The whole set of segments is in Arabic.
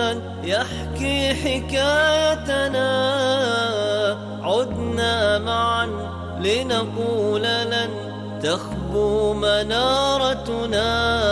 الزمان يحكي حكايتنا، عدنا معا لنقول لن تخبو منارتنا،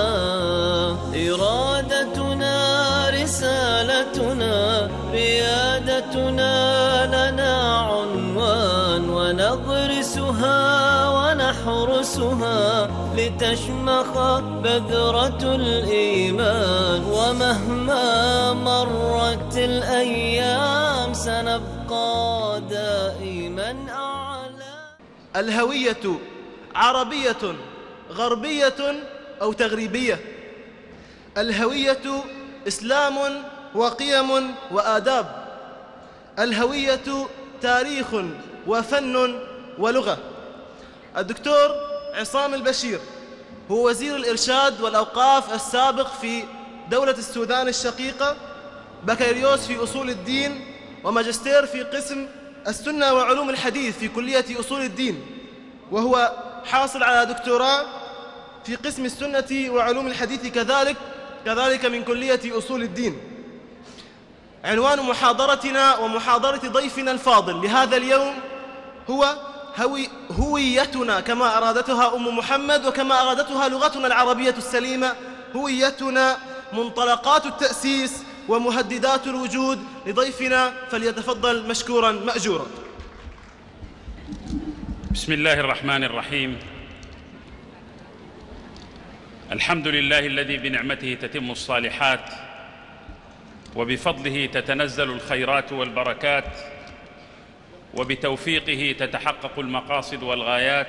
إرادتنا رسالتنا ريادتنا لنا عنوان، ونغرسها ونحرسها لتشمخ بذرة الإيمان، ومهما مرت الأيام سنبقى دائما أعلى. الهوية عربية غربية أو تغريبية. الهوية إسلام وقيم وآداب. الهوية تاريخ وفن ولغة. الدكتور عصام البشير هو وزير الإرشاد والأوقاف السابق في دولة السودان الشقيقة، بكالوريوس في أصول الدين وماجستير في قسم السنة وعلوم الحديث في كلية أصول الدين، وهو حاصل على دكتوراه في قسم السنة وعلوم الحديث كذلك من كلية أصول الدين. عنوان محاضرتنا ومحاضرة ضيفنا الفاضل لهذا اليوم هو هويتنا كما أرادتها أم محمد وكما أرادتها لغتنا العربية السليمة. هويتنا، منطلقات التأسيس ومهددات الوجود. لضيفنا فليتفضل مشكورا مأجورا. بسم الله الرحمن الرحيم. الحمد لله الذي بنعمته تتم الصالحات وبفضله تتنزل الخيرات والبركات وبتوفيقه تتحقق المقاصد والغايات،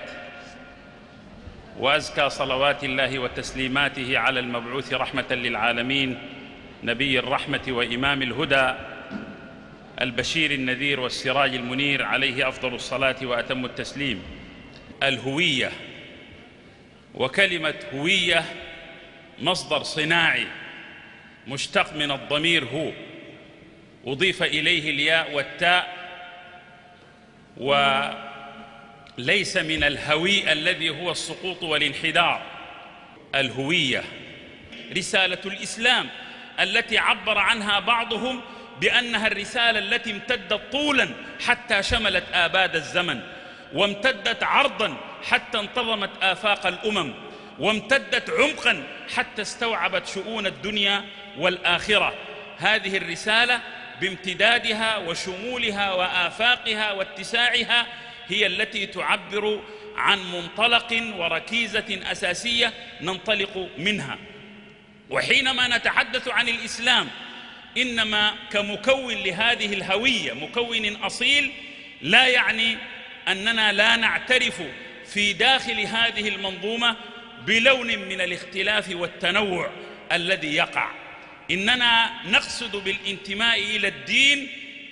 وأزكى صلوات الله وتسليماته على المبعوث رحمة للعالمين، نبي الرحمة وإمام الهدى، البشير النذير والسراج المنير، عليه أفضل الصلاة وأتم التسليم. الهوية، وكلمة هوية مصدر صناعي مشتق من الضمير هو، أضيف إليه الياء والتاء، وليس من الهوي الذي هو السقوط والانحدار. الهوية رسالة الإسلام التي عبر عنها بعضهم بأنها الرسالة التي امتدت طولا حتى شملت آباد الزمن، وامتدت عرضا حتى انتظمت آفاق الأمم، وامتدت عمقا حتى استوعبت شؤون الدنيا والآخرة. هذه الرسالة بامتدادها وشمولها وآفاقها واتساعها هي التي تعبر عن منطلق وركيزة أساسية ننطلق منها. وحينما نتحدث عن الإسلام إنما كمكون لهذه الهوية، مكون أصيل، لا يعني أننا لا نعترف في داخل هذه المنظومة بلون من الاختلاف والتنوع الذي يقع. إننا نقصد بالانتماء إلى الدين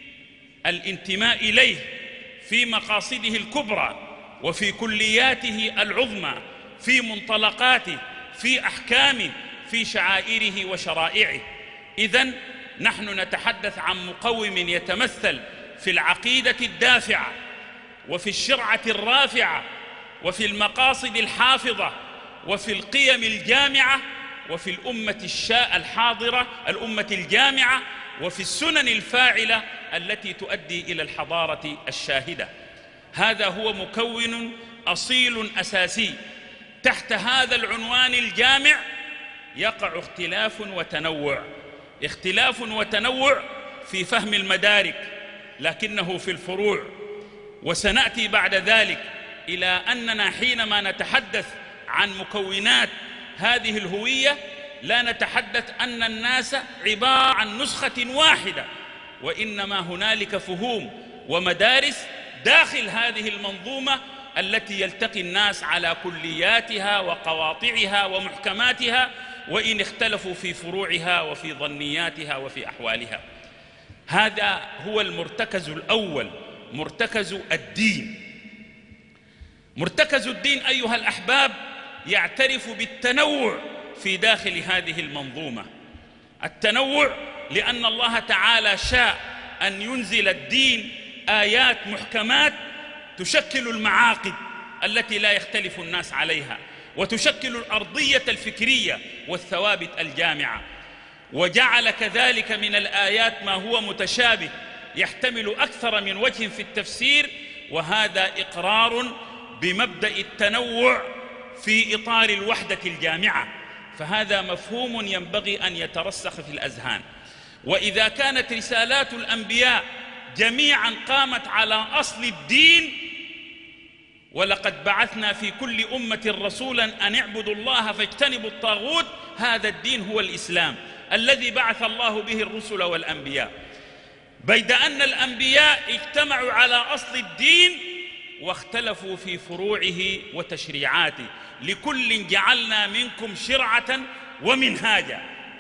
الانتماء إليه في مقاصده الكبرى وفي كلياته العظمى، في منطلقاته، في أحكامه، في شعائره وشرائعه. إذن نحن نتحدث عن مقوم يتمثل في العقيدة الدافعة، وفي الشرعة الرافعة، وفي المقاصد الحافظة، وفي القيم الجامعة، وفي الأمة الحاضرة، الأمة الجامعة، وفي السنن الفاعلة التي تؤدي إلى الحضارة الشاهدة. هذا هو مكون أصيل أساسي. تحت هذا العنوان الجامع يقع اختلاف وتنوع، اختلاف وتنوع في فهم المدارك، لكنه في الفروع. وسنأتي بعد ذلك إلى أننا حينما نتحدث عن مكونات هذه الهوية لا نتحدث أن الناس عبارة عن نسخة واحدة، وإنما هنالك فهوم ومدارس داخل هذه المنظومة التي يلتقي الناس على كلياتها وقواطعها ومحكماتها، وإن اختلفوا في فروعها وفي ظنياتها وفي أحوالها. هذا هو المرتكز الأول، مرتكز الدين. مرتكز الدين أيها الأحباب يعترف بالتنوع في داخل هذه المنظومة. التنوع لأن الله تعالى شاء أن ينزل الدين آيات محكمات تشكل المعاقد التي لا يختلف الناس عليها، وتشكل الأرضية الفكرية والثوابت الجامعة. وجعل كذلك من الآيات ما هو متشابه يحتمل أكثر من وجه في التفسير، وهذا إقرار بمبدأ التنوع في إطار الوحدة الجامعة، فهذا مفهوم ينبغي أن يترسخ في الأذهان. وإذا كانت رسالات الأنبياء جميعا قامت على أصل الدين، ولقد بعثنا في كل أمة رسولا أن اعبدوا الله فاجتنبوا الطاغوت، هذا الدين هو الإسلام الذي بعث الله به الرسل والأنبياء، بيد أن الأنبياء اجتمعوا على أصل الدين واختلفوا في فروعه وتشريعاته. لكل جعلنا منكم شرعة ومنهاجا،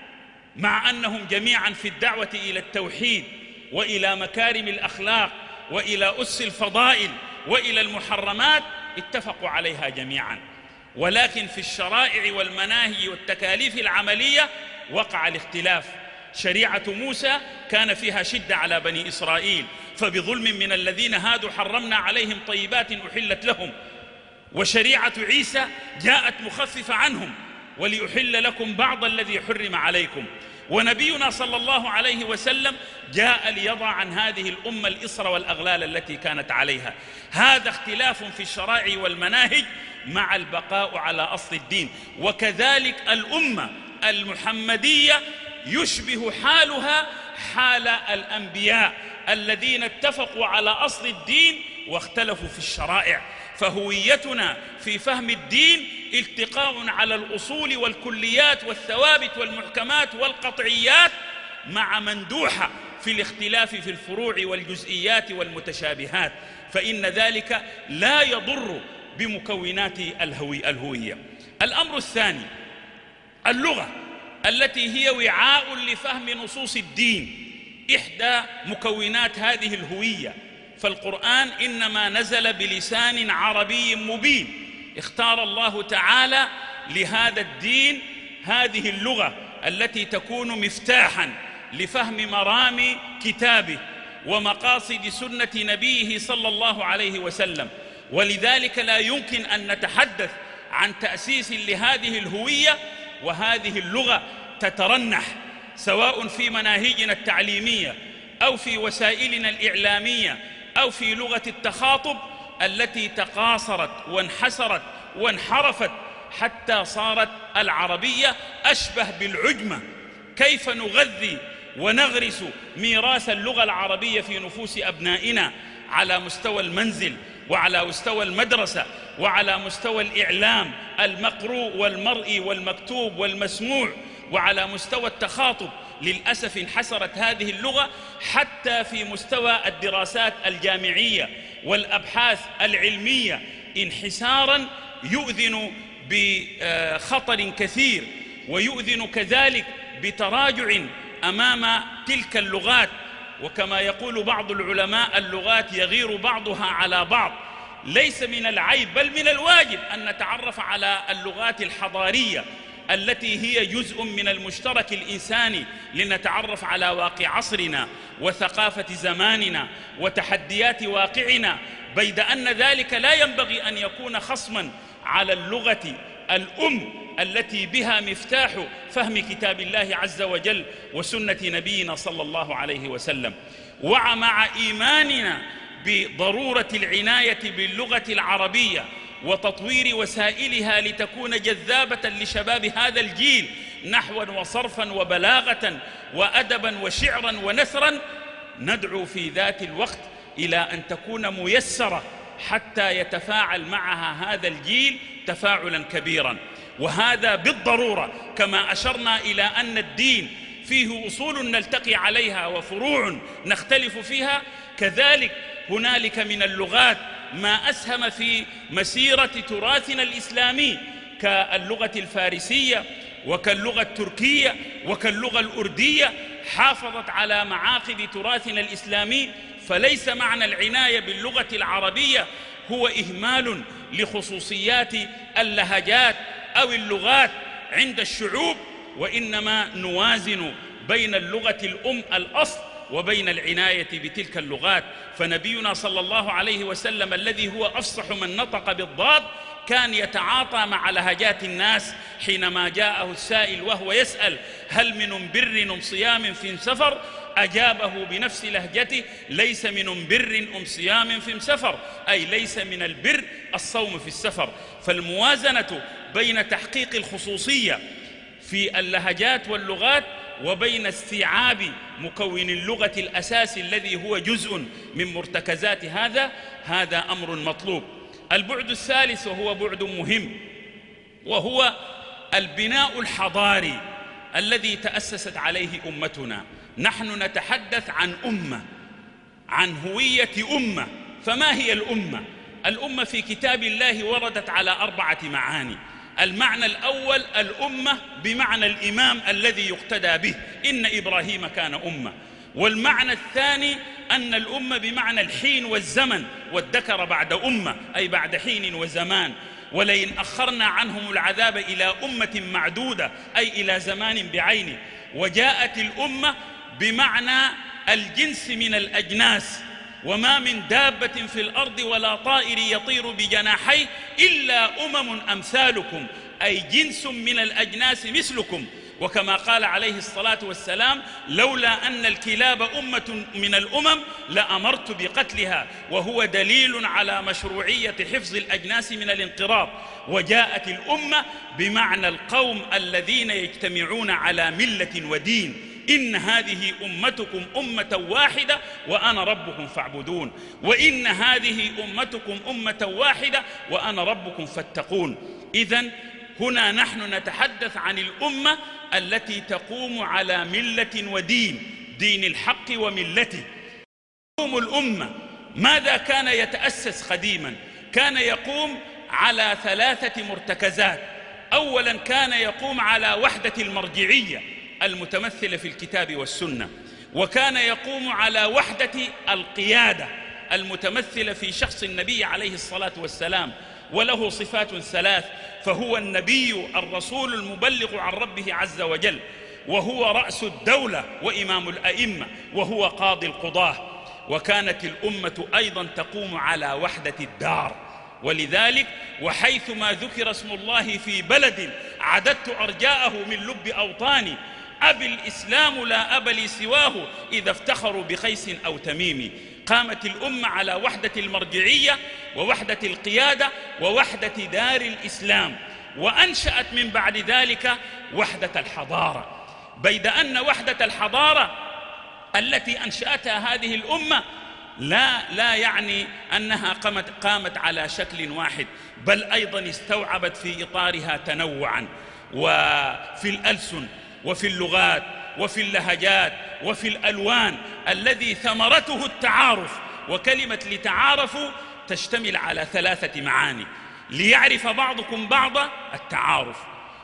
مع أنهم جميعا في الدعوة إلى التوحيد وإلى مكارم الأخلاق وإلى أس الفضائل وإلى المحرمات اتفقوا عليها جميعا، ولكن في الشرائع والمناهج والتكاليف العملية وقع الاختلاف. شريعة موسى كان فيها شدة على بني إسرائيل، فبظلم من الذين هادوا حرمنا عليهم طيبات أحلت لهم، وشريعة عيسى جاءت مخففة عنهم وليحل لكم بعض الذي حرم عليكم. ونبينا صلى الله عليه وسلم جاء ليضع عن هذه الأمة الإصر والأغلال التي كانت عليها. هذا اختلاف في الشرائع والمناهج مع البقاء على أصل الدين. وكذلك الأمة المحمدية يشبه حالها حال الأنبياء الذين اتفقوا على أصل الدين واختلفوا في الشرائع. فهويتنا في فهم الدين التقاء على الأصول والكليات والثوابت والمحكمات والقطعيات، مع مندوحة في الاختلاف في الفروع والجزئيات والمتشابهات، فإن ذلك لا يضر بمكونات الهوية. الأمر الثاني اللغة التي هي وعاء لفهم نصوص الدين، إحدى مكونات هذه الهوية. فالقرآن إنما نزل بلسان عربي مبين، اختار الله تعالى لهذا الدين هذه اللغة التي تكون مفتاحا لفهم مرام كتابه ومقاصد سنة نبيه صلى الله عليه وسلم. ولذلك لا يمكن أن نتحدث عن تأسيس لهذه الهوية وهذه اللغة تترنح، سواء في مناهجنا التعليمية أو في وسائلنا الإعلامية أو في لغة التخاطب التي تقاصرت وانحسرت وانحرفت حتى صارت العربية أشبه بالعجمة. كيف نغذي ونغرس ميراث اللغة العربية في نفوس أبنائنا على مستوى المنزل وعلى مستوى المدرسة وعلى مستوى الإعلام المقروء والمرئي والمكتوب والمسموع وعلى مستوى التخاطب؟ للأسف انحسرت هذه اللغة حتى في مستوى الدراسات الجامعية والأبحاث العلمية انحسارا يؤذن بخطر كثير، ويؤذن كذلك بتراجع أمام تلك اللغات. وكما يقول بعض العلماء اللغات يغير بعضها على بعض. ليس من العيب بل من الواجب أن نتعرف على اللغات الحضارية التي هي جزء من المشترك الإنساني، لنتعرف على واقع عصرنا وثقافة زماننا وتحديات واقعنا، بيد أن ذلك لا ينبغي أن يكون خصما على اللغة الأم التي بها مفتاح فهم كتاب الله عز وجل وسنة نبينا صلى الله عليه وسلم. ومع إيماننا بضرورة العناية باللغة العربية وتطوير وسائلها لتكون جذابة لشباب هذا الجيل نحوا وصرفا وبلاغة وأدبا وشعرا ونثرا، ندعو في ذات الوقت إلى أن تكون ميسرة حتى يتفاعل معها هذا الجيل تفاعلا كبيرا. وهذا بالضرورة كما أشرنا إلى أن الدين فيه أصول نلتقي عليها وفروع نختلف فيها، كذلك هنالك من اللغات ما أسهم في مسيرة تراثنا الإسلامي كاللغة الفارسية وكاللغة التركية وكاللغة الأردية، حافظت على معاقد تراثنا الإسلامي. فليس معنى العناية باللغة العربية هو إهمال لخصوصيات اللهجات أو اللغات عند الشعوب، وإنما نوازن بين اللغة الأم الأصل وبين العناية بتلك اللغات. فنبينا صلى الله عليه وسلم الذي هو أفصح من نطق بالضاد كان يتعاطى مع لهجات الناس. حينما جاءه السائل وهو يسأل هل من بر صيام في سفر، أجابه بنفس لهجته: ليس من بر صيام في سفر، أي ليس من البر الصوم في السفر. فالموازنة بين تحقيق الخصوصية في اللهجات واللغات وبين استيعاب مكون اللغة الأساسي الذي هو جزء من مرتكزات هذا أمر مطلوب. البعد الثالث وهو بعد مهم، وهو البناء الحضاري الذي تأسست عليه أمتنا. نحن نتحدث عن أمة، عن هوية أمة. فما هي الأمة؟ الأمة في كتاب الله وردت على 4 معاني. المعنى الأول الأمة بمعنى الإمام الذي يقتدى به، إن إبراهيم كان أمة. والمعنى الثاني أن الأمة بمعنى الحين والزمن، والذكر بعد أمة أي بعد حين وزمان. ولئن أخرنا عنهم العذاب إلى أمة معدودة أي إلى زمان بعينه. وجاءت الأمة بمعنى الجنس من الأجناس: وما من دابة في الأرض ولا طائر يطير بجناحيه إلا أمم أمثالكم، أي جنس من الأجناس مثلكم. وكما قال عليه الصلاة والسلام: لولا أن الكلاب أمة من الأمم لأمرت بقتلها، وهو دليل على مشروعية حفظ الأجناس من الانقراض. وجاءت الأمة بمعنى القوم الذين يجتمعون على ملة ودين: إن هذه أمتكم أمة واحدة وأنا ربكم فاعبدون، وإن هذه أمتكم أمة واحدة وأنا ربكم فاتقون. إذن هنا نحن نتحدث عن الأمة التي تقوم على ملة ودين، دين الحق وملته. الأمة ماذا كان يتأسس قديما؟ كان يقوم على 3 مرتكزات. أولا كان يقوم على وحدة المرجعية المتمثلة في الكتاب والسنة، وكان يقوم على وحدة القيادة المتمثلة في شخص النبي عليه الصلاة والسلام، وله صفات 3: فهو النبي الرسول المبلغ عن ربه عز وجل، وهو رأس الدولة وإمام الأئمة، وهو قاضي القضاة. وكانت الأمة أيضا تقوم على وحدة الدار، ولذلك وحيثما ذكر اسم الله في بلد عددت أرجاءه من لب أوطاني، أبي الإسلام لا أب لي سواه إذا افتخروا بقيس أو تميم. قامت الأمة على وحدة المرجعية ووحدة القيادة ووحدة دار الإسلام، وأنشأت من بعد ذلك وحدة الحضارة. بيد أن وحدة الحضارة التي أنشأتها هذه الأمة لا يعني أنها قامت على شكل واحد، بل أيضا استوعبت في إطارها تنوعا، وفي الألسن وفي اللغات وفي اللهجات وفي الألوان، الذي ثمرته التعارف. وكلمة لتعارفوا تشتمل على 3 معاني: ليعرف بعضكم بعضا التعارف،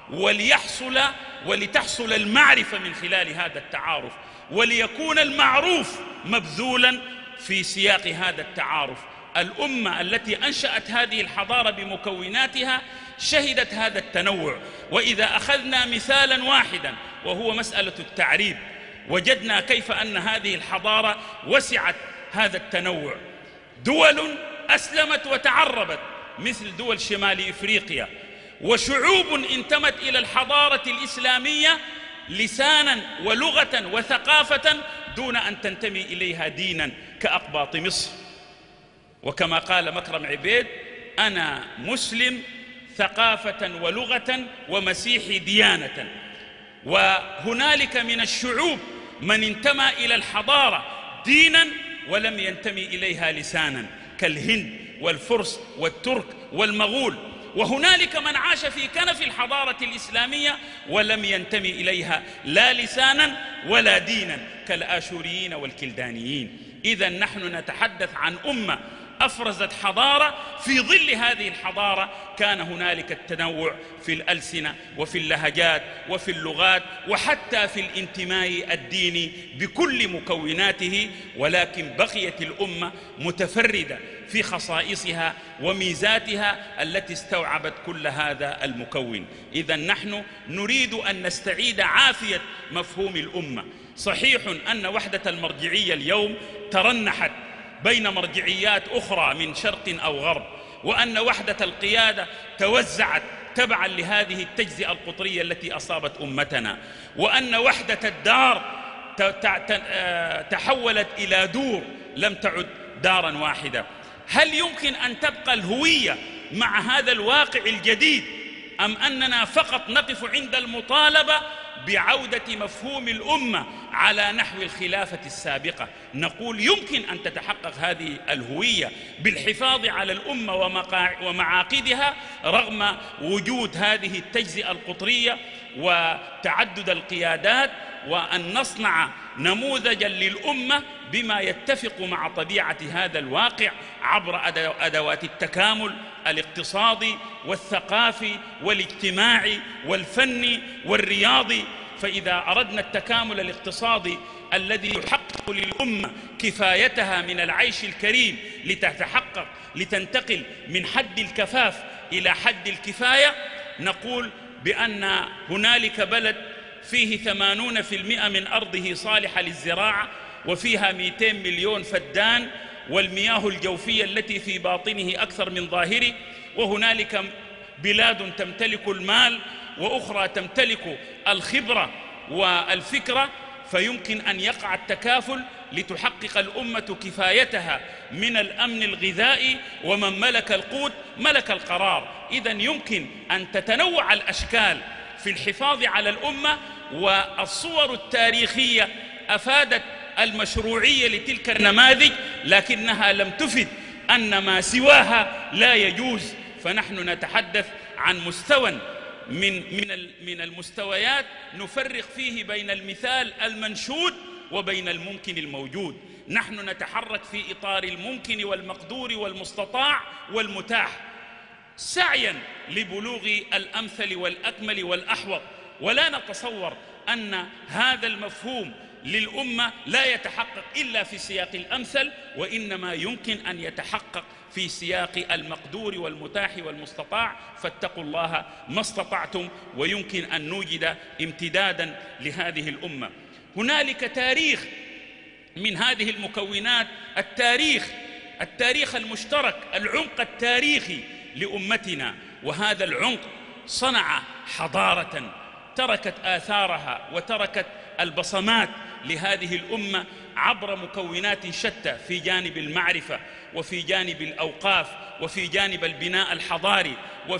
ولتحصل المعرفة من خلال هذا التعارف، وليكون المعروف مبذولا في سياق هذا التعارف. الأمة التي أنشأت هذه الحضارة بمكوناتها شهدت هذا التنوع. وإذا أخذنا مثالا واحدا وهو مسألة التعريب، وجدنا كيف أن هذه الحضارة وسعت هذا التنوع. دول أسلمت وتعربت مثل دول شمال إفريقيا، وشعوب انتمت إلى الحضارة الإسلامية لسانا ولغة وثقافة دون أن تنتمي إليها دينا كأقباط مصر. وكما قال مكرم عبيد: أنا مسلم ثقافة ولغة ومسيحي ديانة. وهنالك من الشعوب من انتمى إلى الحضارة دينا ولم ينتمي إليها لسانا، كالهند والفرس والترك والمغول. وهنالك من عاش في كنف الحضارة الإسلامية ولم ينتمي إليها لا لسانا ولا دينا، كالآشوريين والكلدانيين. إذن نحن نتحدث عن أمة أفرزت حضارة. في ظل هذه الحضارة كان هنالك التنوع في الألسنة وفي اللهجات وفي اللغات وحتى في الانتماء الديني بكل مكوناته، ولكن بقيت الأمة متفردة في خصائصها وميزاتها التي استوعبت كل هذا المكون. إذن نحن نريد أن نستعيد عافية مفهوم الأمة. صحيح أن وحدة المرجعية اليوم ترنحت بين مرجعيات أخرى من شرق أو غرب، وأن وحدة القيادة توزعت تبعا لهذه التجزئة القطرية التي أصابت أمتنا، وأن وحدة الدار تحولت إلى دور لم تعد دارا واحدة. هل يمكن أن تبقى الهوية مع هذا الواقع الجديد، أم أننا فقط نقف عند المطالبة بعودة مفهوم الأمة على نحو الخلافة السابقة؟ نقول يمكن أن تتحقق هذه الهوية بالحفاظ على الأمة ومعاقدها رغم وجود هذه التجزئة القطرية وتعدد القيادات، وأن نصنع نموذجا للأمة بما يتفق مع طبيعة هذا الواقع عبر أدوات التكامل الاقتصادي والثقافي والاجتماعي والفني والرياضي. فإذا أردنا التكامل الاقتصادي الذي يحقق للأمة كفايتها من العيش الكريم لتنتقل من حد الكفاف إلى حد الكفاية، نقول بأن هنالك بلد فيه 80% من أرضه صالحة للزراعة وفيها 200 مليون فدان، والمياه الجوفية التي في باطنه أكثر من ظاهره، وهنالك بلاد تمتلك المال وأخرى تمتلك الخبرة والفكرة، فيمكن أن يقع التكافل لتحقق الأمة كفايتها من الأمن الغذائي، ومن ملك القوت ملك القرار. إذن يمكن أن تتنوع الأشكال في الحفاظ على الأمة، والصور التاريخية أفادت المشروعية لتلك النماذج، لكنها لم تفد أن ما سواها لا يجوز. فنحن نتحدث عن مستوى من المستويات نفرق فيه بين المثال المنشود وبين الممكن الموجود. نحن نتحرك في إطار الممكن والمقدور والمستطاع والمتاح سعيا لبلوغ الأمثل والأكمل والأحوط، ولا نتصور أن هذا المفهوم للأمة لا يتحقق إلا في سياق الأمثل، وإنما يمكن أن يتحقق في سياق المقدور والمتاح والمستطاع. فاتقوا الله ما استطعتم، ويمكن أن نوجد امتدادا لهذه الأمة. هنالك تاريخ من هذه المكونات، التاريخ المشترك، العمق التاريخي لأمتنا، وهذا العمق صنع حضارة تركت آثارها وتركت البصمات لهذه الأمة عبر مكونات شتى، في جانب المعرفة وفي جانب الأوقاف وفي جانب البناء الحضاري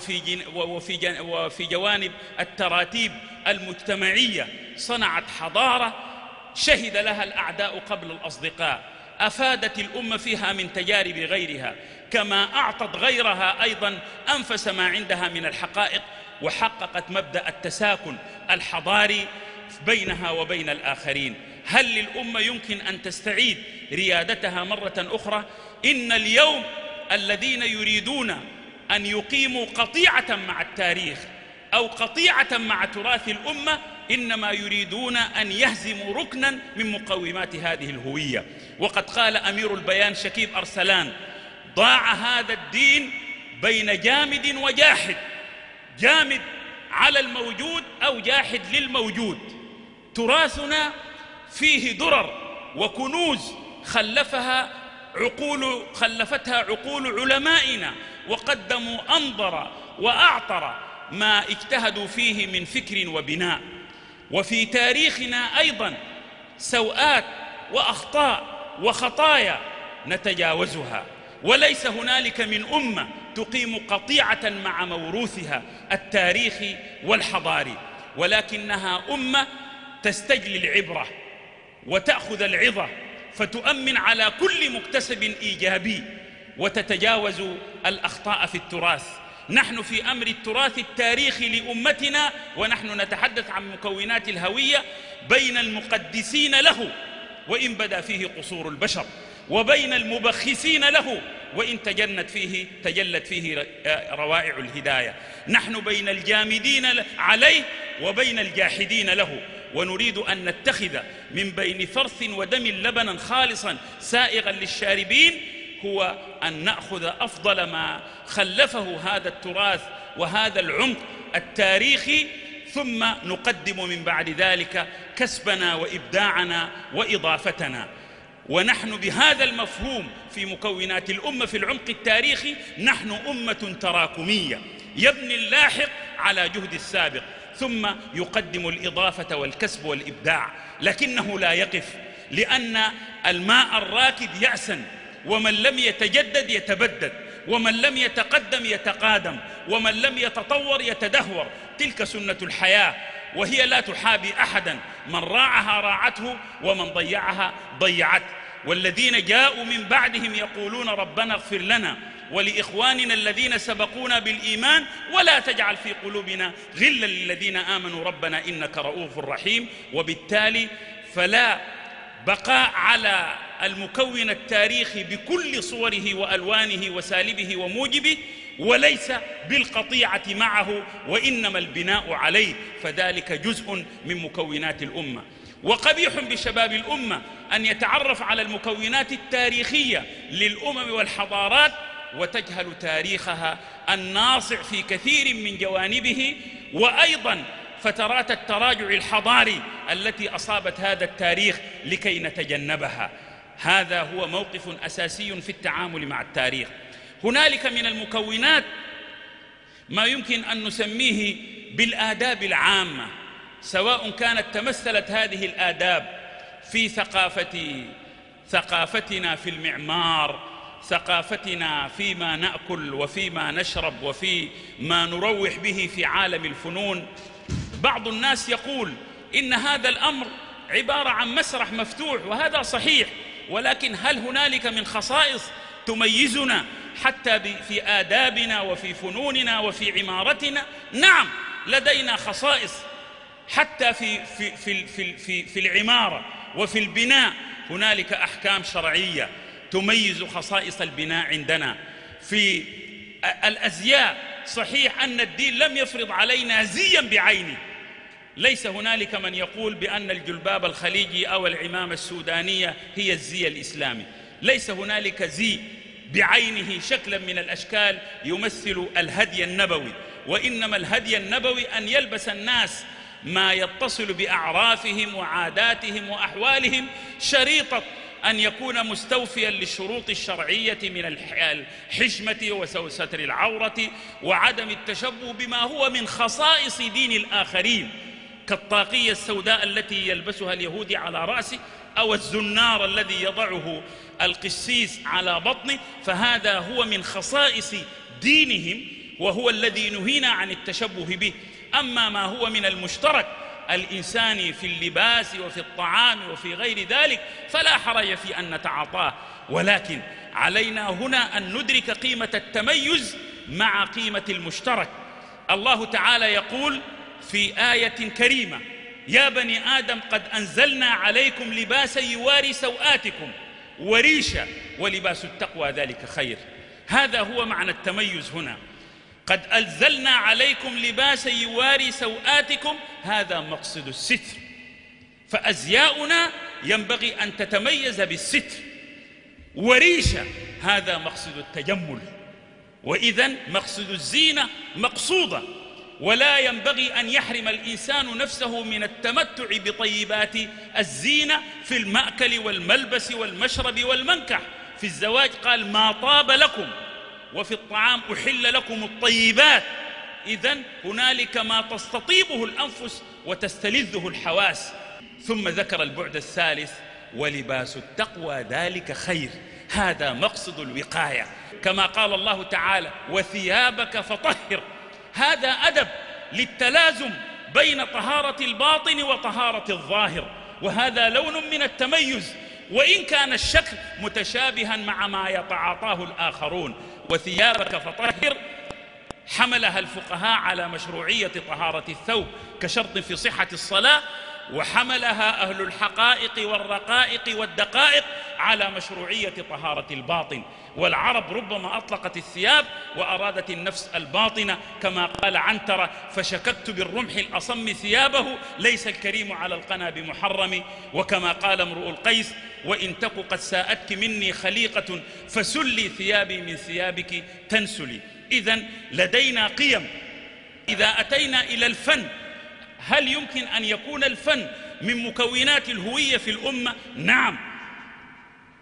وفي جوانب التراتيب المجتمعية. صنعت حضارة شهد لها الأعداء قبل الأصدقاء، أفادت الأمة فيها من تجارب غيرها، كما أعطت غيرها أيضا أنفس ما عندها من الحقائق، وحققت مبدأ التساكن الحضاري بينها وبين الآخرين. هل للأمة يمكن أن تستعيد ريادتها مرة أخرى؟ إن اليوم الذين يريدون أن يقيموا قطيعة مع التاريخ أو قطيعة مع تراث الأمة إنما يريدون أن يهزموا ركنا من مقومات هذه الهوية. وقد قال أمير البيان شكيب أرسلان: ضاع هذا الدين بين جامد وجاحد، جامد على الموجود أو جاحد للموجود. تراثنا فيه درر وكنوز خلفتها عقول علمائنا، وقدموا أنظر وأعطر ما اجتهدوا فيه من فكر وبناء. وفي تاريخنا أيضا سوءات وأخطاء وخطايا نتجاوزها، وليس هنالك من أمة تقيم قطيعة مع موروثها التاريخي والحضاري، ولكنها أمة تستجلي العبرة وتأخذ العظة، فتؤمن على كل مكتسب إيجابي وتتجاوز الأخطاء في التراث. نحن في أمر التراث التاريخي لأمتنا ونحن نتحدث عن مكونات الهوية بين المقدسين له وإن بدا فيه قصور البشر، وبين المبخسين له وإن تجلت فيه روائع الهداية. نحن بين الجامدين عليه وبين الجاحدين له، ونريد أن نتخذ من بين فرث ودم لبنا خالصا سائغا للشاربين، هو أن نأخذ أفضل ما خلفه هذا التراث وهذا العمق التاريخي، ثم نقدم من بعد ذلك كسبنا وإبداعنا وإضافتنا. ونحن بهذا المفهوم في مكونات الأمة في العمق التاريخي نحن أمة تراكمية، يبني اللاحق على جهد السابق ثم يقدم الإضافة والكسب والإبداع، لكنه لا يقف، لأن الماء الراكد يأسن، ومن لم يتجدد يتبدد، ومن لم يتقدم يتقادم، ومن لم يتطور يتدهور. تلك سنة الحياة، وهي لا تحابي أحدا، من راعها راعته ومن ضيعها ضيعته. والذين جاءوا من بعدهم يقولون ربنا اغفر لنا ولإخواننا الذين سبقونا بالإيمان ولا تجعل في قلوبنا غلا للذين آمنوا ربنا إنك رؤوف رحيم. وبالتالي فلا بقاء على المكون التاريخي بكل صوره وألوانه وسالبه وموجبه، وليس بالقطيعة معه، وإنما البناء عليه، فذلك جزء من مكونات الأمة. وقبيح بشباب الأمة أن يتعرف على المكونات التاريخية للأمم والحضارات وتجهل تاريخها الناصع في كثير من جوانبه، وأيضا فترات التراجع الحضاري التي أصابت هذا التاريخ لكي نتجنبها. هذا هو موقف أساسي في التعامل مع التاريخ. هنالك من المكونات ما يمكن أن نسميه بالآداب العامة، سواء كانت تمثلت هذه الآداب في ثقافتنا في المعمار، ثقافتنا فيما نأكل وفيما نشرب وفيما نروح به في عالم الفنون. بعض الناس يقول إن هذا الأمر عبارة عن مسرح مفتوح، وهذا صحيح، ولكن هل هنالك من خصائص تميزنا حتى في آدابنا وفي فنوننا وفي عمارتنا؟ نعم، لدينا خصائص حتى في العمارة وفي البناء. هنالك أحكام شرعية تميز خصائص البناء عندنا. في الأزياء صحيح أن الدين لم يفرض علينا زيا بعينه، ليس هنالك من يقول بأن الجلباب الخليجي أو العمامة السودانية هي الزي الإسلامي، ليس هنالك زي بعينه شكلا من الأشكال يمثل الهدي النبوي، وإنما الهدي النبوي أن يلبس الناس ما يتصل بأعرافهم وعاداتهم وأحوالهم، شريطة أن يكون مستوفيا للشروط الشرعية من الحشمة وستر العورة وعدم التشبه بما هو من خصائص دين الآخرين، كالطاقية السوداء التي يلبسها اليهودي على رأسه، أو الزنار الذي يضعه القسيس على بطنه، فهذا هو من خصائص دينهم، وهو الذي نهينا عن التشبه به. أما ما هو من المشترك الإنساني في اللباس وفي الطعام وفي غير ذلك فلا حرج في أن نتعاطاه، ولكن علينا هنا أن ندرك قيمة التميز مع قيمة المشترك. الله تعالى يقول في آية كريمة: يا بني آدم قد أنزلنا عليكم لباسا يواري سوآتكم وريشا ولباس التقوى ذلك خير. هذا هو معنى التميز هنا، قد أنزلنا عليكم لباسا يواري سوآتكم، هذا مقصد الستر، فأزياؤنا ينبغي أن تتميز بالستر. وريشا هذا مقصد التجمل، وإذن مقصد الزينة مقصودة، ولا ينبغي أن يحرم الإنسان نفسه من التمتع بطيبات الزينة في المأكل والملبس والمشرب والمنكح. في الزواج قال: ما طاب لكم، وفي الطعام أحل لكم الطيبات. إذن هنالك ما تستطيبه الأنفس وتستلذه الحواس. ثم ذكر البعد الثالث: ولباس التقوى ذلك خير. هذا مقصد الوقاية، كما قال الله تعالى: وثيابك فطهر. هذا أدب للتلازم بين طهارة الباطن وطهارة الظاهر، وهذا لون من التميز، وإن كان الشكل متشابها مع ما يتعاطاه الآخرون. وثيابك فطهر حملها الفقهاء على مشروعية طهارة الثوب كشرط في صحة الصلاة، وحملها أهل الحقائق والرقائق والدقائق على مشروعية طهارة الباطن. والعرب ربما أطلقت الثياب وأرادت النفس الباطنة، كما قال عنترة: فشككت بالرمح الأصم ثيابه ليس الكريم على القنا بمحرم. وكما قال امرؤ القيس: وإن تك قد ساءتك مني خليقة فسلي ثيابي من ثيابك تنسلي. إذن لدينا قيم. إذا أتينا إلى الفن، هل يمكن أن يكون الفن من مكونات الهوية في الأمة؟ نعم،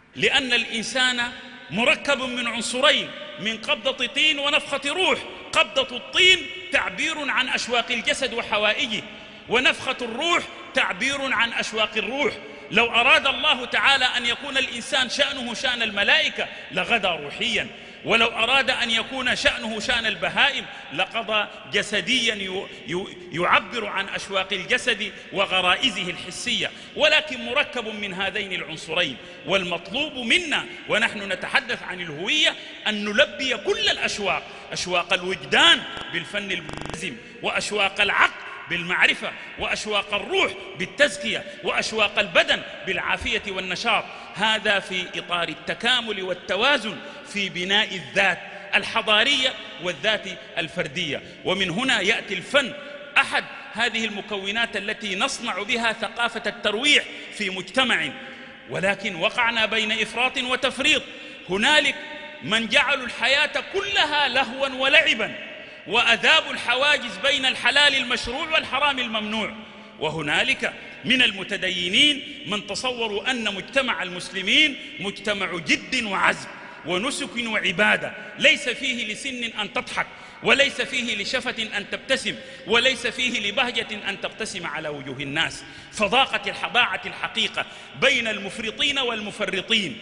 لأن الإنسان مركب من عنصرين، من قبضة طين ونفخة روح. قبضة الطين تعبير عن أشواق الجسد وحوائجه، ونفخة الروح تعبير عن أشواق الروح. لو أراد الله تعالى أن يكون الإنسان شأنه شأن الملائكة لغدا روحيا، ولو أراد أن يكون شأنه شأن البهائم لقضى جسديا يعبر عن أشواق الجسد وغرائزه الحسية، ولكن مركب من هذين العنصرين. والمطلوب منا ونحن نتحدث عن الهوية أن نلبي كل الأشواق، أشواق الوجدان بالفن الملزم، وأشواق العقل بالمعرفة، وأشواق الروح بالتزكية، وأشواق البدن بالعافية والنشاط. هذا في إطار التكامل والتوازن في بناء الذات الحضارية والذات الفردية. ومن هنا يأتي الفن أحد هذه المكونات التي نصنع بها ثقافة الترويح في مجتمع، ولكن وقعنا بين إفراط وتفريط. هنالك من جعلوا الحياة كلها لهوا ولعبا، وأذابوا الحواجز بين الحلال المشروع والحرام الممنوع. وهنالك من المتدينين من تصوروا أن مجتمع المسلمين مجتمع جد وعزم ونسك وعبادة، ليس فيه لسن أن تضحك، وليس فيه لشفة أن تبتسم، وليس فيه لبهجة أن تبتسم على وجوه الناس. فضاقت الحقيقة بين المفرطين والمفرطين.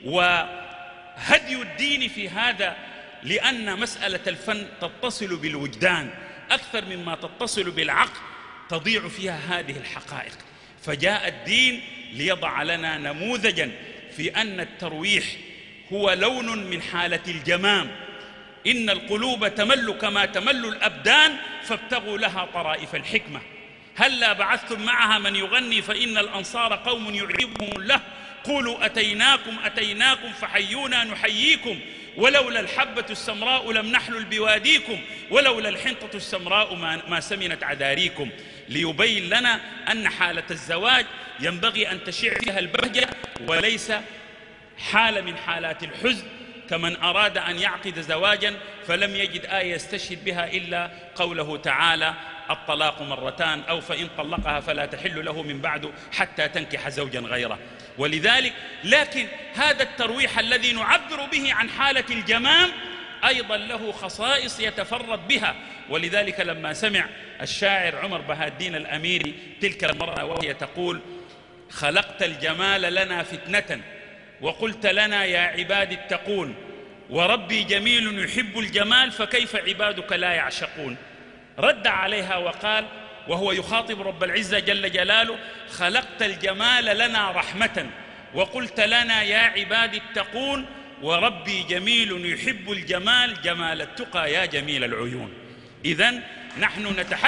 وهدي الدين في هذا، لأن مسألة الفن تتصل بالوجدان أكثر مما تتصل بالعقل، تضيع فيها هذه الحقائق. فجاء الدين ليضع لنا نموذجا في أن الترويح هو لون من حالة الجمام. إن القلوب تمل كما تمل الأبدان فابتغوا لها طرائف الحكمة. هلا بعثتم معها من يغني فإن الأنصار قوم يعجبهم الله، قولوا أتيناكم فحيونا نحييكم، ولولا الحبة السمراء لم نحلل بواديكم، ولولا الحنطة السمراء ما سمنت عذاريكم. ليبين لنا أن حالة الزواج ينبغي أن تشع فيها البهجة وليس حالة من حالات الحزن، كمن أراد أن يعقد زواجا فلم يجد آية يستشهد بها إلا قوله تعالى الطلاق مرتان، أو فإن طلقها فلا تحل له من بعد حتى تنكح زوجا غيره. ولذلك لكن هذا الترويح الذي نعبر به عن حالة الجمام أيضا له خصائص يتفرد بها. ولذلك لما سمع الشاعر عمر بهاء الدين الأميري تلك المرأة وهي تقول: خلقت الجمال لنا فتنة وقلت لنا يا عبادي اتقون، وربي جميل يحب الجمال فكيف عبادك لا يعشقون، رد عليها وقال وهو يخاطب رب العزة جل جلاله: خلقت الجمال لنا رحمة وقلت لنا يا عبادي اتقون، وربي جميل يحب الجمال جمال التقى يا جميل العيون. إذن نحن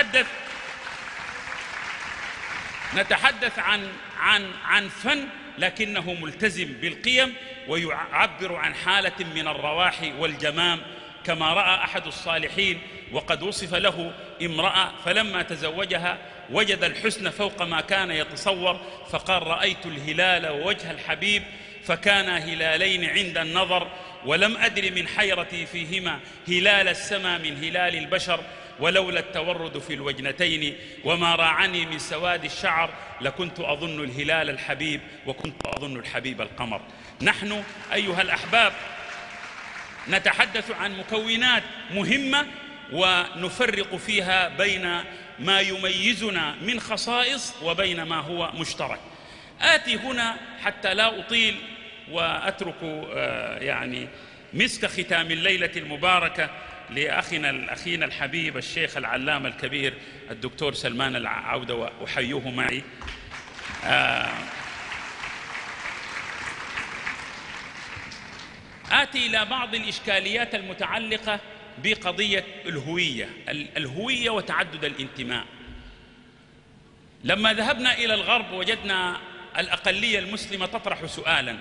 نتحدث عن فن لكنه ملتزم بالقيم ويعبر عن حالة من الرواح والجمام، كما رأى أحد الصالحين وقد وصف له امرأة فلما تزوجها وجد الحسن فوق ما كان يتصور، فقال: رأيت الهلال ووجه الحبيب فكانا هلالين عند النظر، ولم أدر من حيرتي فيهما هلال السما من هلال البشر، ولولا التورد في الوجنتين وما راعني من سواد الشعر لكنت أظن الهلال الحبيب وكنت أظن الحبيب القمر. نحن أيها الأحباب نتحدث عن مكونات مهمة ونفرق فيها بين ما يميزنا من خصائص وبين ما هو مشترك. آتي هنا حتى لا أطيل وأترك يعني مسك ختام الليلة المباركة لأخينا الحبيب الشيخ العلامة الكبير الدكتور سلمان العودة وأحييه معي. آتي إلى بعض الإشكاليات المتعلقة بقضية الهوية وتعدد الانتماء. لما ذهبنا إلى الغرب وجدنا الأقلية المسلمة تطرح سؤالا: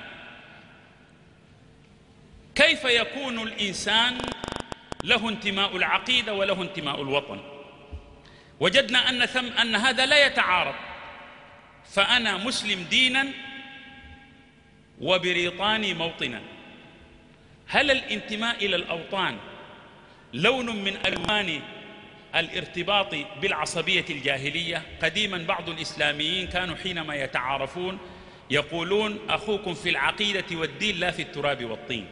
كيف يكون الإنسان له انتماء العقيدة وله انتماء الوطن؟ وجدنا أن هذا لا يتعارض، فأنا مسلم دينا وبريطاني موطنا. هل الانتماء إلى الأوطان لون من ألوان الارتباط بالعصبية الجاهلية؟ قديما بعض الإسلاميين كانوا حينما يتعارفون يقولون أخوكم في العقيدة والدين لا في التراب والطين،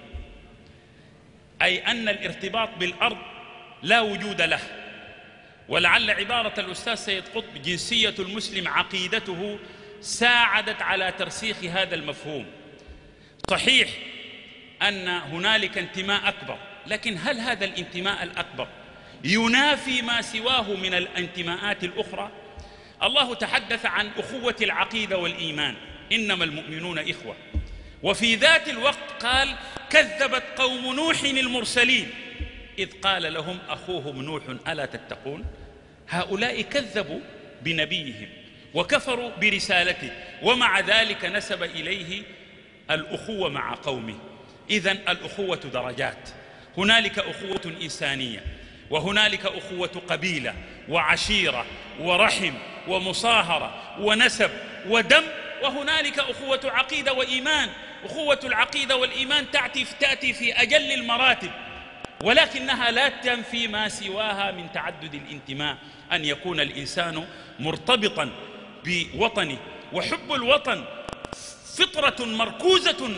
أي أن الارتباط بالأرض لا وجود له. ولعل عبارة الأستاذ سيد قطب جنسية المسلم عقيدته ساعدت على ترسيخ هذا المفهوم. صحيح أن هنالك انتماء أكبر، لكن هل هذا الانتماء الأكبر ينافي ما سواه من الانتماءات الأخرى؟ الله تحدث عن أخوة العقيدة والإيمان، إنما المؤمنون إخوة، وفي ذات الوقت قال كذبت قوم نوح المرسلين إذ قال لهم أخوهم نوح ألا تتقون. هؤلاء كذبوا بنبيهم وكفروا برسالته، ومع ذلك نسب إليه الأخوة مع قومه. إذن الأخوة درجات، هنالك أخوة إنسانية، وهنالك أخوة قبيلة وعشيرة ورحم ومصاهرة ونسب ودم، وهنالك أخوة عقيدة وإيمان. أخوة العقيدة والإيمان تأتي في أجل المراتب، ولكنها لا تنفي ما سواها من تعدد الانتماء، أن يكون الإنسان مرتبطا بوطنه. وحب الوطن فطرة مركوزة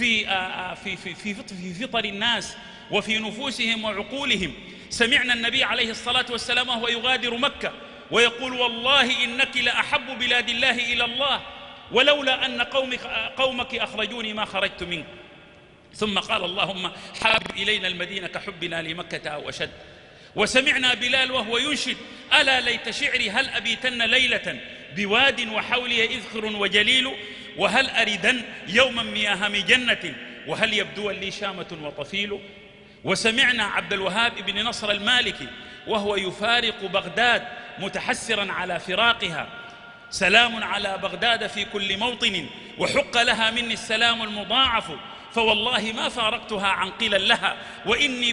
في فطر الناس وفي نفوسهم وعقولهم. سمعنا النبي عليه الصلاة والسلام وهو يغادر مكة ويقول والله إنك لأحب بلاد الله إلى الله، ولولا أن قومك أخرجوني ما خرجت منك. ثم قال اللهم حابب إلينا المدينة كحبنا لمكة أو أشد. وسمعنا بلال وهو ينشد ألا ليت شعري هل أبيتن ليلة بواد وحولي إذخر وجليل، وهل أردن يوما مياه جنة، وهل يبدو لي شامة وطفيل. وسمعنا عبد الوهاب بن نصر المالكي وهو يفارق بغداد متحسرا على فراقها، سلام على بغداد في كل موطن وحق لها مني السلام المضاعف، فوالله ما فارقتها عن قلل لها وإني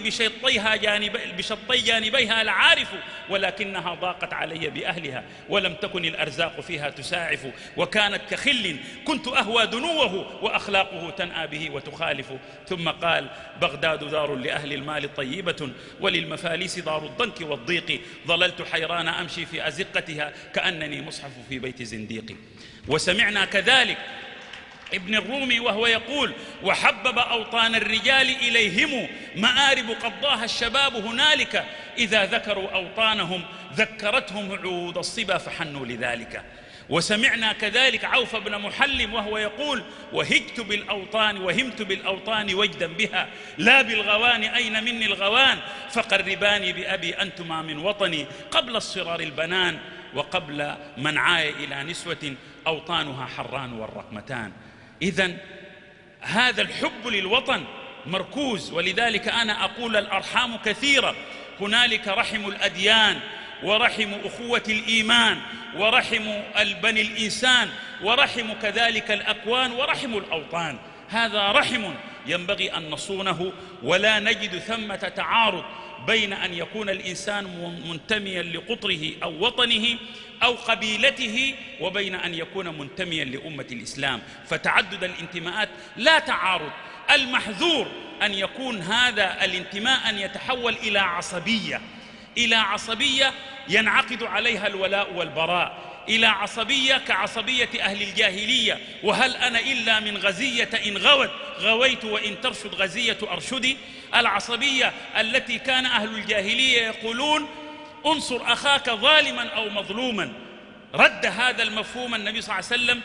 بشطي جانبيها لعارف، ولكنها ضاقت علي بأهلها ولم تكن الأرزاق فيها تساعف، وكانت كخل كنت أهوى دنوه وأخلاقه تنأى به وتخالف. ثم قال بغداد دار لأهل المال طيبة وللمفاليس دار الضنك والضيق، ظللت حيران أمشي في أزقتها كأنني مصحف في بيت زنديق. وسمعنا كذلك ابن الرومي وهو يقول وحبب أوطان الرجال إليهم مآرب قضاها الشباب هنالك، إذا ذكروا أوطانهم ذكرتهم عود الصبا فحنوا لذلك. وسمعنا كذلك عوف بن محلم وهو يقول وهجت بالأوطان وجدا بها، لا بالغوان أين مني الغوان، فقرباني بأبي أنتما من وطني، قبل الصرار البنان وقبل منعاي إلى نسوة أوطانها حران والرقمتان. إذن هذا الحب للوطن مركوز، ولذلك أنا أقول الأرحام كثيرة، هنالك رحم الأديان ورحم أخوة الإيمان ورحم بني الإنسان ورحم كذلك الأكوان ورحم الأوطان. هذا رحم ينبغي أن نصونه، ولا نجد ثمة تعارض بين أن يكون الإنسان منتميا لقطره أو وطنه أو قبيلته وبين أن يكون منتميا لأمة الإسلام. فتعدد الانتماءات لا تعارض، المحذور أن يكون هذا الانتماء أن يتحول إلى عصبية ينعقد عليها الولاء والبراء، إلى عصبية كعصبية أهل الجاهلية، وهل أنا إلا من غزية إن غويت وإن ترشد غزية أرشدي. العصبية التي كان أهل الجاهلية يقولون انصر أخاك ظالما أو مظلوما، رد هذا المفهوم النبي صلى الله عليه وسلم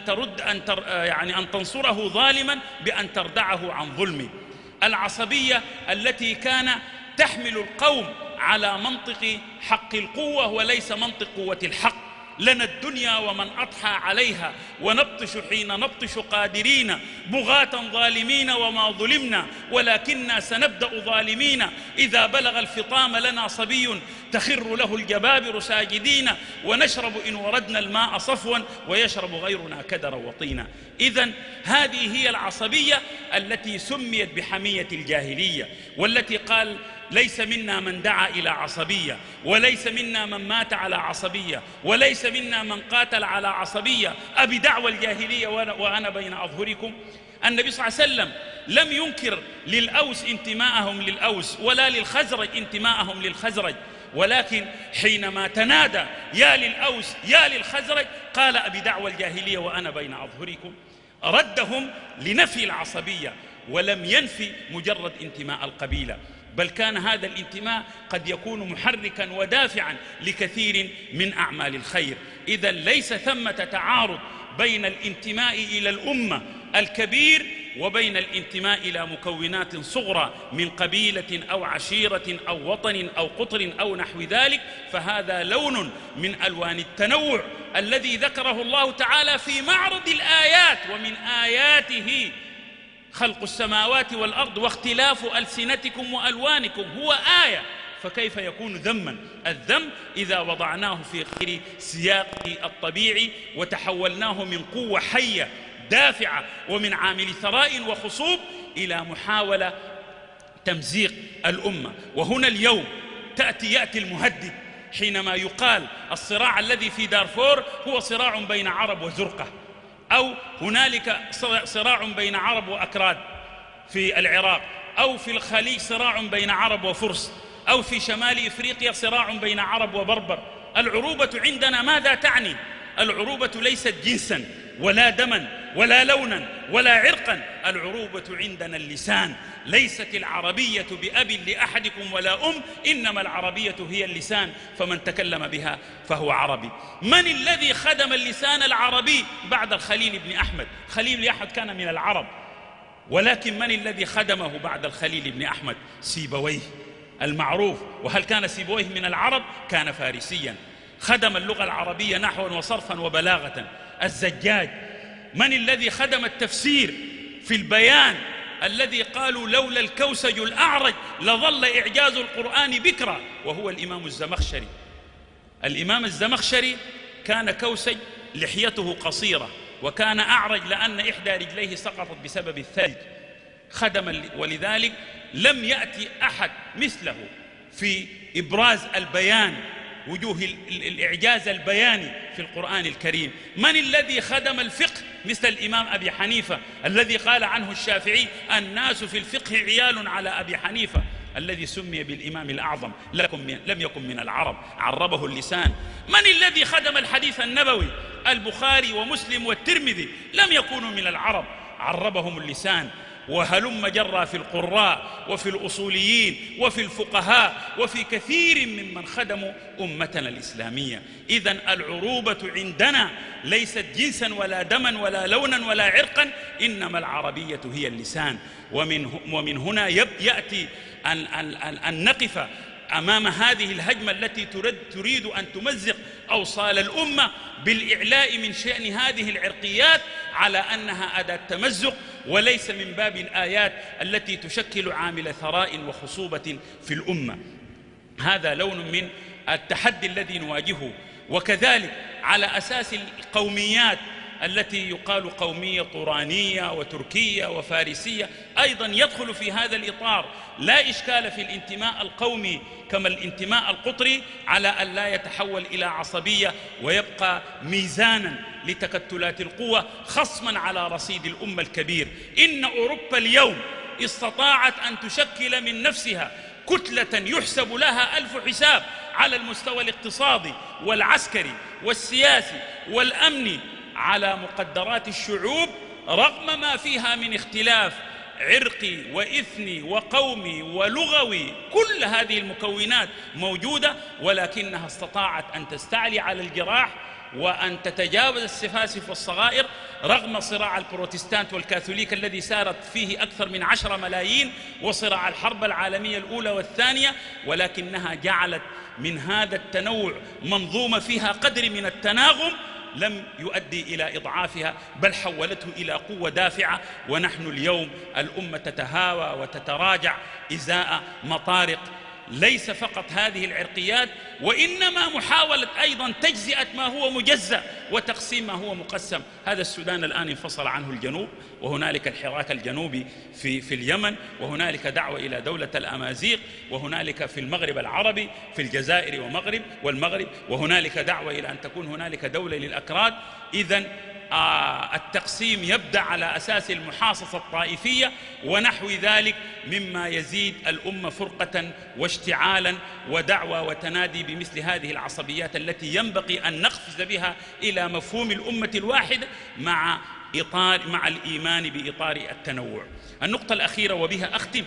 أن تنصره ظالما بأن تردعه عن ظلمه. العصبية التي كان تحمل القوم على منطق حق القوة وليس منطق قوة الحق، لنا الدنيا ومن أضحى عليها ونبطش حين نبطش قادرين، بغاة ظالمين وما ظلمنا ولكننا سنبدأ ظالمين، إذا بلغ الفطام لنا صبي تخر له الجبابر ساجدين، ونشرب إن وردنا الماء صفوا ويشرب غيرنا كدرا وطينا. إذن هذه هي العصبية التي سميت بحمية الجاهلية، والتي قال ليس منا من دعا إلى عصبية، وليس منا من مات على عصبية، وليس منا من قاتل على عصبية، أبي دعوى الجاهلية وأنا بين أظهركم. النبي صلى الله عليه وسلم لم ينكر للأوس انتماءهم للأوس ولا للخزرج انتماءهم للخزرج، ولكن حينما تنادى يا للأوس يا للخزرج قال أبي دعوى الجاهلية وأنا بين أظهركم. ردهم لنفي العصبية، ولم ينفي مجرد انتماء القبيلة، بل كان هذا الانتماء قد يكون محركا ودافعا لكثير من أعمال الخير. إذن ليس ثمة تعارض بين الانتماء إلى الأمة الكبير وبين الانتماء إلى مكونات صغرى من قبيلة أو عشيرة أو وطن أو قطر أو نحو ذلك، فهذا لون من ألوان التنوع الذي ذكره الله تعالى في معرض الآيات. ومن آياته خلق السماوات والأرض واختلاف ألسنتكم وألوانكم، هو آية، فكيف يكون ذما؟ الذم إذا وضعناه في غير سياقه الطبيعي وتحولناه من قوة حية دافعة ومن عامل ثراء وخصوب إلى محاولة تمزيق الأمة. وهنا اليوم يأتي المهدد حينما يقال الصراع الذي في دارفور هو صراع بين عرب وزرقة، أو هنالك صراع بين عرب وأكراد في العراق، أو في الخليج صراع بين عرب وفرس، أو في شمال إفريقيا صراع بين عرب وبربر. العروبة عندنا ماذا تعني؟ العروبة ليست جنسا ولا دما ولا لونا ولا عرقا، العروبة عندنا اللسان. ليست العربية بأب لأحدكم ولا إنما العربية هي اللسان، فمن تكلم بها فهو عربي. من الذي خدم اللسان العربي بعد الخليل بن أحمد؟ خليل بن أحمد كان من العرب، ولكن من الذي خدمه بعد الخليل بن أحمد؟ سيبويه المعروف. وهل كان سيبويه من العرب؟ كان فارسيا، خدم اللغة العربية نحوا وصرفا وبلاغة. الزجاج. من الذي خدم التفسير في البيان الذي قالوا لولا الكوسج الأعرج لظل إعجاز القرآن بكرا؟ وهو الإمام الزمخشري. الإمام الزمخشري كان كوسج لحيته قصيرة، وكان أعرج لأن إحدى رجليه سقطت بسبب الثلج. خدم، ولذلك لم يأتي أحد مثله في إبراز البيان، وجوه الإعجاز البياني في القرآن الكريم. من الذي خدم الفقه مثل الإمام أبي حنيفة الذي قال عنه الشافعي الناس في الفقه عيال على أبي حنيفة، الذي سمي بالإمام الأعظم لم يكن من العرب، عربه اللسان. من الذي خدم الحديث النبوي؟ البخاري ومسلم والترمذي لم يكونوا من العرب، عربهم اللسان. وهلم جرى في القراء وفي الأصوليين وفي الفقهاء وفي كثير ممن خدموا أمتنا الإسلامية. إذن العروبة عندنا ليست جنسا ولا دما ولا لونا ولا عرقا، إنما العربية هي اللسان. ومن هنا يأتي أن نقف أمام هذه الهجمة التي تريد أن تمزق أوصال الأمة بالإعلاء من شأن هذه العرقيات على أنها أداة تمزق، وليس من باب الآيات التي تشكل عامل ثراء وخصوبة في الأمة. هذا لون من التحدي الذي نواجهه. وكذلك على أساس القوميات التي يقال قومية طورانية وتركية وفارسية أيضا يدخل في هذا الإطار. لا إشكال في الانتماء القومي كما الانتماء القطري على أن لا يتحول إلى عصبية ويبقى ميزانا لتكتلات القوة خصما على رصيد الأمة الكبير. إن أوروبا اليوم استطاعت أن تشكل من نفسها كتلة يحسب لها 1000 حساب على المستوى الاقتصادي والعسكري والسياسي والأمني على مقدرات الشعوب، رغم ما فيها من اختلاف عرقي وإثني وقومي ولغوي. كل هذه المكونات موجودة، ولكنها استطاعت أن تستعلي على الجراح وأن تتجاوز السفاسف والصغائر رغم صراع البروتستانت والكاثوليك الذي سارت فيه أكثر من 10 ملايين، وصراع الحرب العالمية الأولى والثانية. ولكنها جعلت من هذا التنوع منظومة فيها قدر من التناغم لم يؤدي إلى إضعافها، بل حولته إلى قوة دافعة. ونحن اليوم الأمة تتهاوى وتتراجع إزاء مطارق ليس فقط هذه العرقيات، وإنما محاولة أيضا تجزئة ما هو مجزأ وتقسيم ما هو مقسم. هذا السودان الآن انفصل عنه الجنوب، وهنالك الحراك الجنوبي في اليمن، وهنالك دعوة إلى دولة الأمازيغ، وهنالك في المغرب العربي في الجزائر والمغرب، وهنالك دعوة إلى أن تكون هنالك دولة للأكراد. إذن التقسيم يبدأ على أساس المحاصصة الطائفية ونحو ذلك مما يزيد الأمة فرقة واشتعالا ودعوة وتنادي بمثل هذه العصبيات التي ينبغي أن نقفز بها إلى مفهوم الأمة الواحدة مع مع الإيمان بإطار التنوع. النقطة الأخيرة وبها أختم: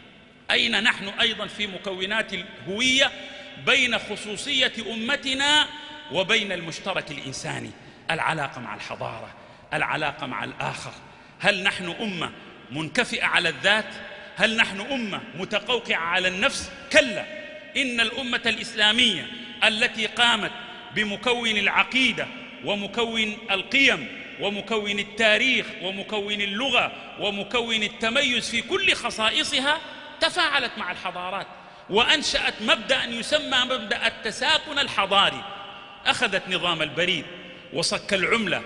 أين نحن أيضا في مكونات الهوية بين خصوصية أمتنا وبين المشترك الإنساني؟ العلاقة مع الحضارة، العلاقة مع الآخر. هل نحن أمة منكفئة على الذات؟ هل نحن أمة متقوقعة على النفس؟ كلا، إن الأمة الإسلامية التي قامت بمكون العقيدة ومكون القيم ومكون التاريخ ومكون اللغة ومكون التميز في كل خصائصها تفاعلت مع الحضارات وأنشأت مبدأ يسمى مبدأ التساقن الحضاري. أخذت نظام البريد وصك العملة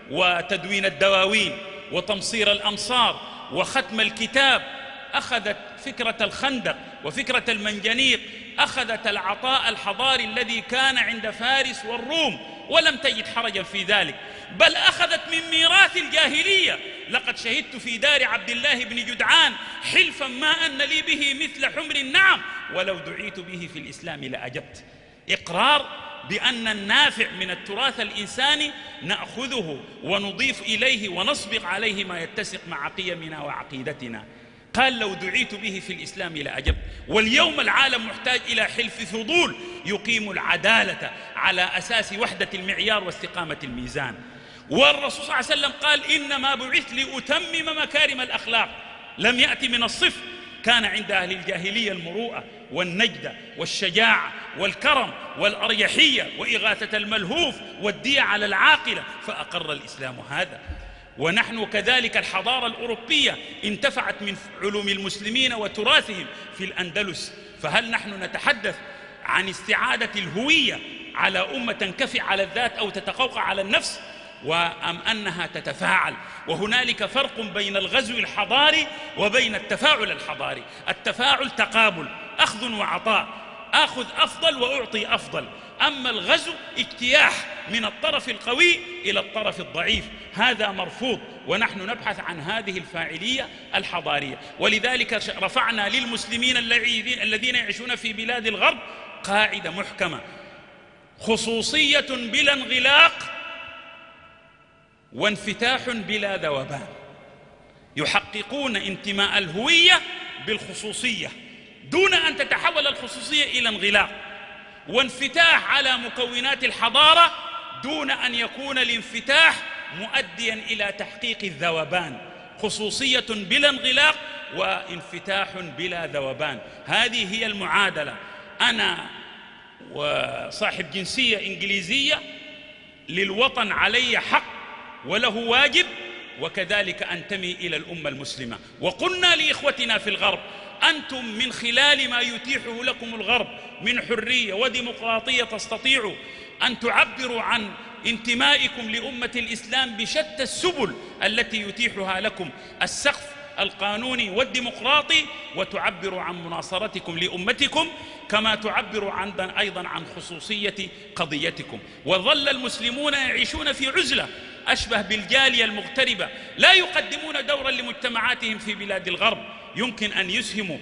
وتدوين الدواوين وتمصير الأمصار وختم الكتاب، أخذت فكرة الخندق وفكرة المنجنيق، أخذت العطاء الحضاري الذي كان عند فارس والروم ولم تجد حرجا في ذلك، بل أخذت من ميراث الجاهلية. لقد شهدت في دار عبد الله بن جدعان حلفا ما أن لي به مثل حمر النعم ولو دعيت به في الإسلام لأجبت. إقرار بأن النافع من التراث الإنساني نأخذه ونضيف إليه ونصبغ عليه ما يتسق مع قيمنا وعقيدتنا. قال لو دعيت به في الإسلام لأجبت. واليوم العالم محتاج إلى حلف فضول يقيم العدالة على أساس وحدة المعيار واستقامة الميزان. والرسول صلى الله عليه وسلم قال إنما بعثت لأتمم مكارم الأخلاق. لم يأتي من الصفر. كان عند أهل الجاهلية المروءة والنجدة والشجاعة والكرم والأريحية وإغاثة الملهوف والدية على العاقلة، فأقر الإسلام هذا. ونحن كذلك الحضارة الأوروبية انتفعت من علوم المسلمين وتراثهم في الأندلس. فهل نحن نتحدث عن استعادة الهوية على أمة تنكفئ على الذات أو تتقوقع على النفس، وأم أنها تتفاعل؟ وهنالك فرق بين الغزو الحضاري وبين التفاعل الحضاري. التفاعل تقابل، أخذ وعطاء، آخذ أفضل وأعطي أفضل. أما الغزو اجتياح من الطرف القوي إلى الطرف الضعيف، هذا مرفوض. ونحن نبحث عن هذه الفاعلية الحضارية. ولذلك رفعنا للمسلمين الذين يعيشون في بلاد الغرب قاعدة محكمة: خصوصية بلا انغلاق وانفتاح بلا ذوبان. يحققون انتماء الهوية بالخصوصية دون أن تتحول الخصوصية إلى انغلاق، وانفتاح على مكونات الحضارة دون أن يكون الانفتاح مؤديا إلى تحقيق الذوبان. خصوصية بلا انغلاق وانفتاح بلا ذوبان، هذه هي المعادلة. أنا وصاحب جنسية إنجليزية، للوطن علي حق وله واجب، وكذلك أنتمي إلى الأمة المسلمة. وقلنا لإخوتنا في الغرب: أنتم من خلال ما يتيحه لكم الغرب من حرية وديمقراطية تستطيعوا أن تعبروا عن انتمائكم لأمة الإسلام بشتى السبل التي يتيحها لكم السقف القانوني والديمقراطي، وتعبروا عن مناصرتكم لأمتكم كما تعبروا أيضا عن خصوصية قضيتكم. وظل المسلمون يعيشون في عزلة أشبه بالجالية المغتربة، لا يقدمون دورا لمجتمعاتهم في بلاد الغرب. يمكن أن يسهموا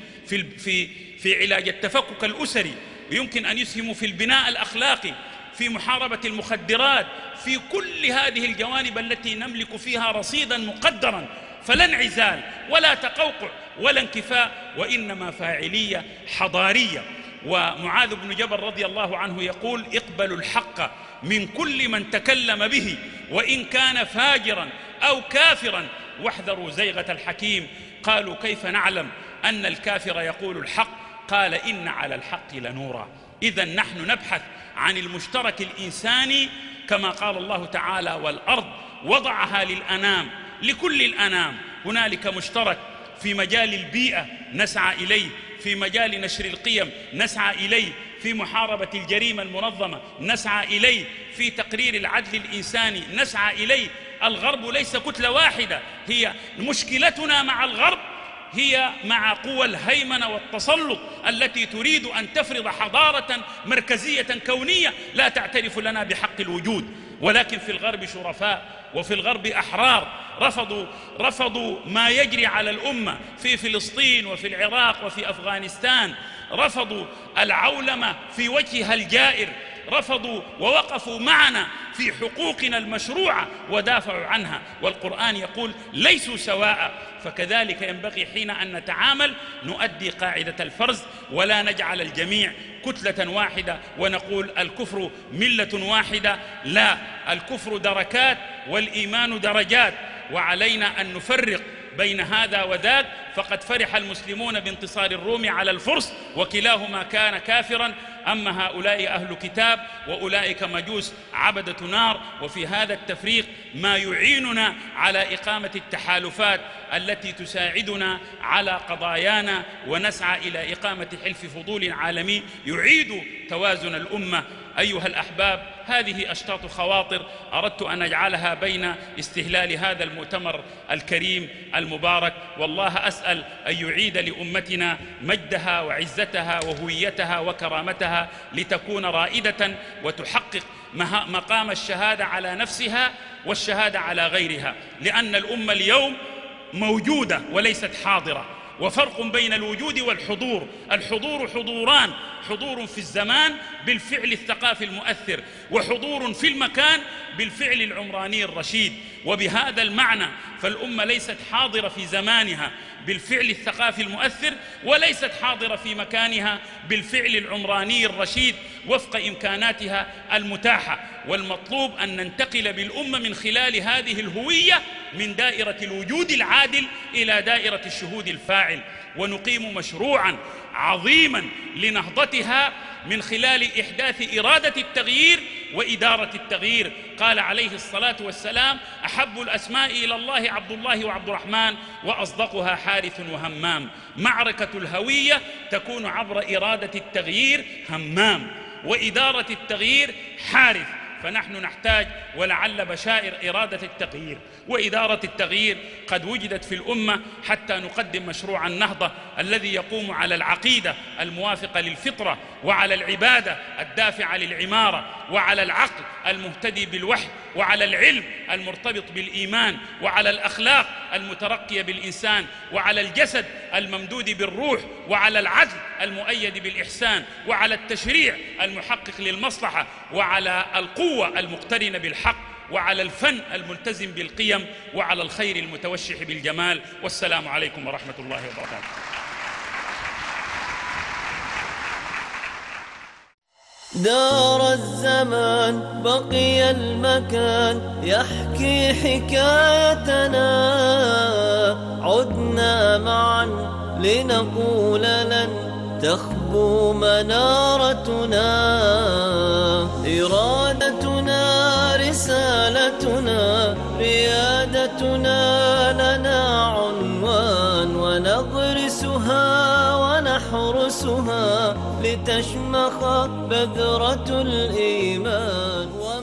في علاج التفكك الأسري، ويمكن أن يسهموا في البناء الأخلاقي، في محاربة المخدرات، في كل هذه الجوانب التي نملك فيها رصيدا مقدرا. فلا انعزال ولا تقوقع ولا انكفاء، وإنما فاعلية حضارية. ومعاذ بن جبل رضي الله عنه يقول: اقبلوا الحق من كل من تكلم به وإن كان فاجرا أو كافرا واحذروا زيغة الحكيم. قالوا: كيف نعلم أن الكافر يقول الحق؟ قال: إن على الحق لنورا. إذن نحن نبحث عن المشترك الإنساني كما قال الله تعالى: والأرض وضعها للأنام، لكل الأنام. هنالك مشترك في مجال البيئة نسعى إليه، في مجال نشر القيم نسعى إليه، في محاربة الجريمة المنظمة نسعى إليه، في تقرير العدل الإنساني نسعى إليه. الغرب ليس كتلة واحدة. هي مشكلتنا مع الغرب هي مع قوى الهيمنة والتسلط التي تريد أن تفرض حضارة مركزية كونية لا تعترف لنا بحق الوجود. ولكن في الغرب شرفاء، وفي الغرب أحرار، رفضوا ما يجري على الأمة في فلسطين وفي العراق وفي أفغانستان، رفضوا العولمة في وجهها الجائر، رفضوا ووقفوا معنا في حقوقنا المشروعة ودافعوا عنها، والقرآن يقول ليسوا سواء. فكذلك ينبغي حين أن نتعامل نؤدي قاعدة الفرز، ولا نجعل الجميع كتلة واحدة ونقول الكفر ملة واحدة. لا، الكفر دركات والإيمان درجات، وعلينا أن نفرق بين هذا وذاك. فقد فرح المسلمون بانتصار الروم على الفرس وكلاهما كان كافرا، أما هؤلاء أهل كتاب وأولئك مجوس عبدة نار. وفي هذا التفريق ما يعيننا على إقامة التحالفات التي تساعدنا على قضايانا، ونسعى إلى إقامة حلف فضول عالمي يعيد توازن الأمة. أيها الأحباب، هذه أشطاط خواطر أردت أن أجعلها بين استهلال هذا المؤتمر الكريم المبارك، والله أسأل أن يعيد لأمتنا مجدها وعزتها وهويتها وكرامتها، لتكون رائدة وتحقق مقام الشهادة على نفسها والشهادة على غيرها، لأن الأمة اليوم موجودة وليست حاضرة، وفرق بين الوجود والحضور. الحضور حضوران: حضور في الزمان بالفعل الثقافي المؤثر، وحضور في المكان بالفعل العمراني الرشيد. وبهذا المعنى فالأمة ليست حاضرة في زمانها بالفعل الثقافي المؤثر، وليست حاضرة في مكانها بالفعل العمراني الرشيد وفق إمكاناتها المتاحة. والمطلوب أن ننتقل بالأمة من خلال هذه الهوية من دائرة الوجود العادل إلى دائرة الشهود الفاعل، ونقيم مشروعا عظيما لنهضتها من خلال إحداث إرادة التغيير وإدارة التغيير. قال عليه الصلاة والسلام: أحب الأسماء إلى الله عبد الله وعبد الرحمن، وأصدقها حارث وهمام. معركة الهوية تكون عبر إرادة التغيير همام، وإدارة التغيير حارث. فنحن نحتاج ولعل بشائر إرادة التغيير وإدارة التغيير قد وجدت في الأمة، حتى نقدم مشروع النهضة الذي يقوم على العقيدة الموافقة للفطرة، وعلى العبادة الدافعة للعمارة، وعلى العقل المهتدي بالوحي، وعلى العلم المرتبط بالإيمان، وعلى الأخلاق المترقية بالإنسان، وعلى الجسد الممدود بالروح، وعلى العدل المؤيد بالإحسان، وعلى التشريع المحقق للمصلحة، وعلى القوة المقترنة بالحق، وعلى الفن الملتزم بالقيم، وعلى الخير المتوشح بالجمال. والسلام عليكم ورحمة الله وبركاته. دار الزمان بقي المكان يحكي حكايتنا، عدنا معا لنقول لن تخبو منارتنا، إرادتنا رسالتنا ريادتنا لنا عنوان، ونغرسها ونحرسها لتشمخ بذرة الإيمان.